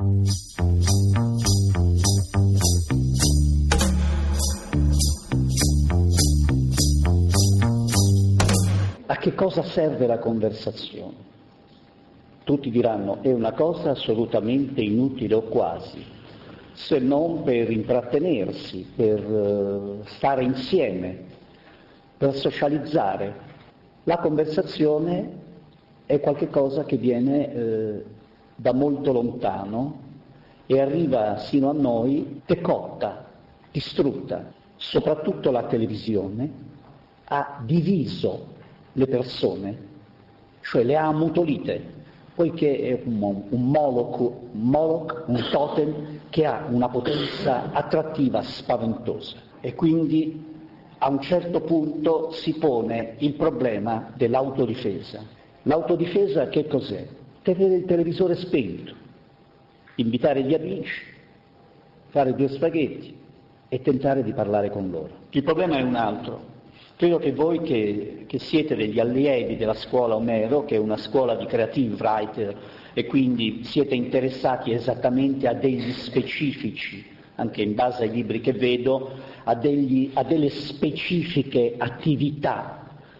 A che cosa serve la conversazione? Tutti diranno è una cosa assolutamente inutile o quasi, se non per intrattenersi, per stare insieme, per socializzare. La conversazione è qualcosa che viene da molto lontano e arriva sino a noi decotta, distrutta. Soprattutto la televisione ha diviso le persone, cioè le ha ammutolite, poiché è un Moloch, un totem che ha una potenza attrattiva spaventosa e quindi a un certo punto si pone il problema dell'autodifesa. L'autodifesa che cos'è? Tenere il televisore spento, invitare gli amici, fare due spaghetti e tentare di parlare con loro. Il problema è un altro. Credo che voi che siete degli allievi della scuola Omero, che è una scuola di creative writer, e quindi siete interessati esattamente a degli specifici, anche in base ai libri che vedo, a delle specifiche attività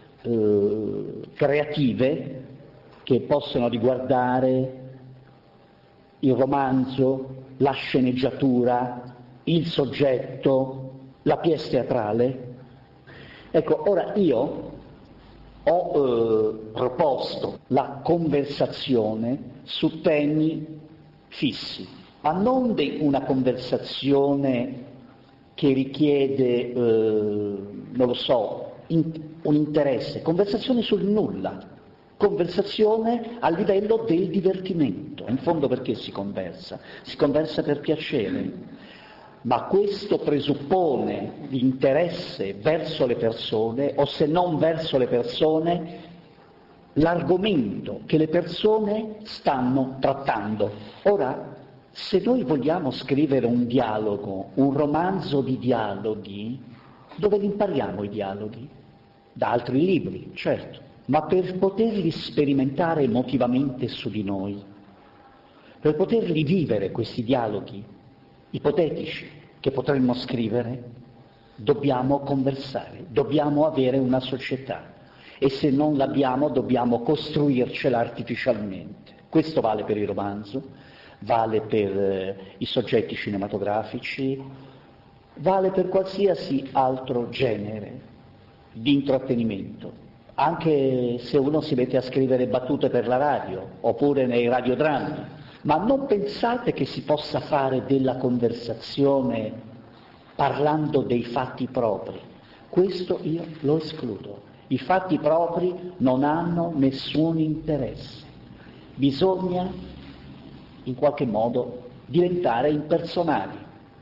creative che possono riguardare il romanzo, la sceneggiatura, il soggetto, la pièce teatrale. Ecco, ora io ho proposto la conversazione su temi fissi, ma non una conversazione che richiede, non lo so, un interesse, conversazione sul nulla, conversazione a livello del divertimento. In fondo perché si conversa? Si conversa per piacere. Ma questo presuppone l'interesse verso le persone, o se non verso le persone, l'argomento che le persone stanno trattando. Ora, se noi vogliamo scrivere un dialogo, un romanzo di dialoghi, dove li impariamo i dialoghi? Da altri libri, certo, ma per poterli sperimentare emotivamente su di noi, per poterli vivere questi dialoghi ipotetici che potremmo scrivere, dobbiamo conversare, dobbiamo avere una società e se non l'abbiamo dobbiamo costruircela artificialmente. Questo vale per il romanzo, vale per i soggetti cinematografici, vale per qualsiasi altro genere di intrattenimento, anche se uno si mette a scrivere battute per la radio oppure nei radiodrammi. Ma non pensate che si possa fare della conversazione parlando dei fatti propri. Questo io lo escludo. I fatti propri non hanno nessun interesse. Bisogna, in qualche modo, diventare impersonali.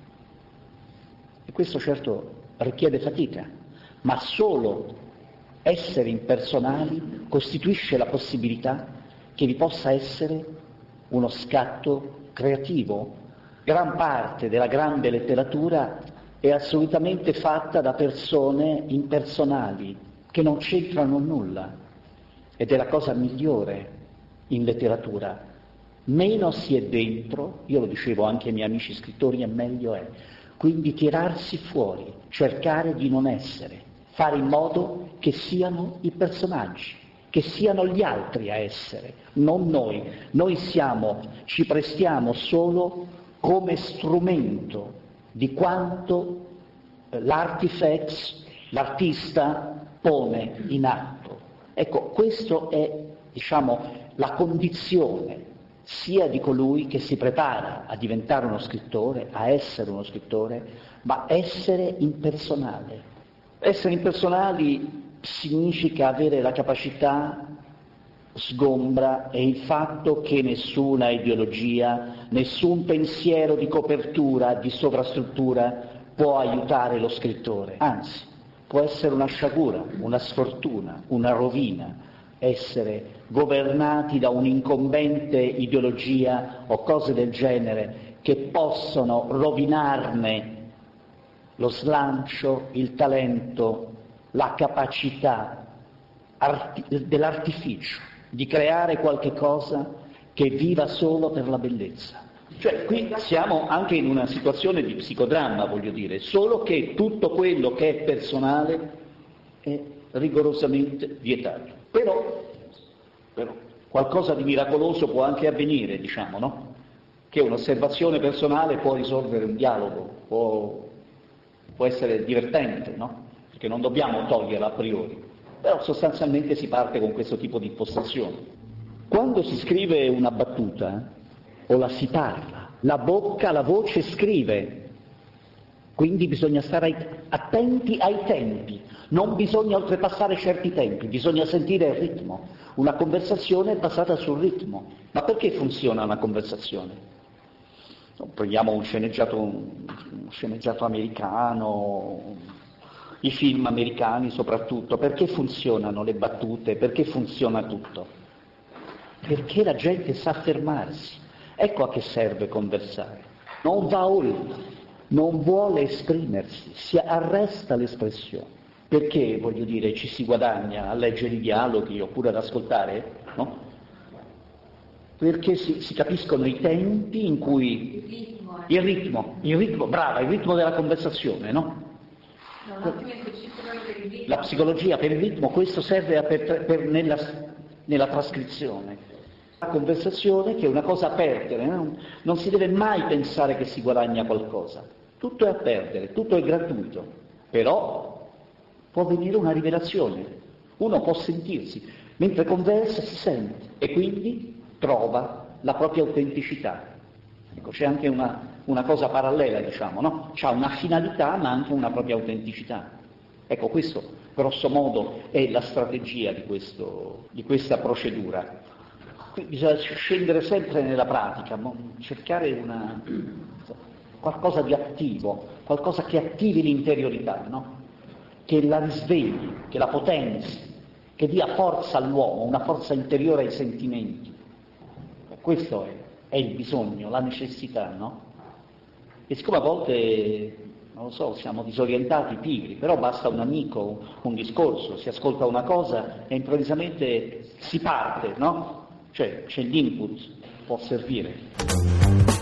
E questo certo richiede fatica, ma solo essere impersonali costituisce la possibilità che vi possa essere uno scatto creativo. Gran parte della grande letteratura è assolutamente fatta da persone impersonali che non c'entrano nulla ed è la cosa migliore in letteratura. Meno si è dentro, io lo dicevo anche ai miei amici scrittori, e meglio è. Quindi tirarsi fuori, cercare di non essere, fare in modo che siano i personaggi, che siano gli altri a essere, non noi. Noi ci prestiamo solo come strumento di quanto l'artifex, l'artista, pone in atto. Ecco, questo è, la condizione sia di colui che si prepara a diventare uno scrittore, a essere uno scrittore, ma essere impersonale. Essere impersonali significa avere la capacità sgombra e il fatto che nessuna ideologia, nessun pensiero di copertura, di sovrastruttura può aiutare lo scrittore, anzi può essere una sciagura, una sfortuna, una rovina, essere governati da un'incombente ideologia o cose del genere che possono rovinarne lo slancio, il talento, la capacità dell'artificio, di creare qualche cosa che viva solo per la bellezza. Cioè qui siamo anche in una situazione di psicodramma, voglio dire, solo che tutto quello che è personale è rigorosamente vietato. Però qualcosa di miracoloso può anche avvenire, diciamo, no? Che un'osservazione personale può risolvere un dialogo, può essere divertente, no? Perché non dobbiamo toglierla a priori, però sostanzialmente si parte con questo tipo di impostazione. Quando si scrive una battuta, o la si parla, la voce scrive, quindi bisogna stare attenti ai tempi, non bisogna oltrepassare certi tempi, bisogna sentire il ritmo. Una conversazione è basata sul ritmo. Ma perché funziona una conversazione? Prendiamo un sceneggiato americano, i film americani soprattutto, perché funzionano le battute, perché funziona tutto? Perché la gente sa fermarsi. Ecco a che serve conversare. Non va oltre, non vuole esprimersi, si arresta l'espressione. Perché, voglio dire, ci si guadagna a leggere i dialoghi oppure ad ascoltare, no? Perché si capiscono i tempi in cui... Il ritmo, brava, il ritmo della conversazione, no? La psicologia per il ritmo, questo serve nella trascrizione. La conversazione che è una cosa a perdere, no? Non si deve mai pensare che si guadagna qualcosa, tutto è a perdere, tutto è gratuito, però può venire una rivelazione, uno può sentirsi, mentre conversa si sente e quindi trova la propria autenticità. Ecco, c'è anche una cosa parallela, diciamo, no? C'ha una finalità ma anche una propria autenticità. Ecco, questo grosso modo è la strategia di questa procedura. Qui bisogna scendere sempre nella pratica, cercare qualcosa di attivo, qualcosa che attivi l'interiorità, no? Che la risvegli, che la potenzi, che dia forza all'uomo, una forza interiore ai sentimenti. Questo è il bisogno, la necessità, no? E siccome a volte, non lo so, siamo disorientati, pigri, però basta un amico, un discorso, si ascolta una cosa e improvvisamente si parte, no? Cioè c'è l'input, può servire.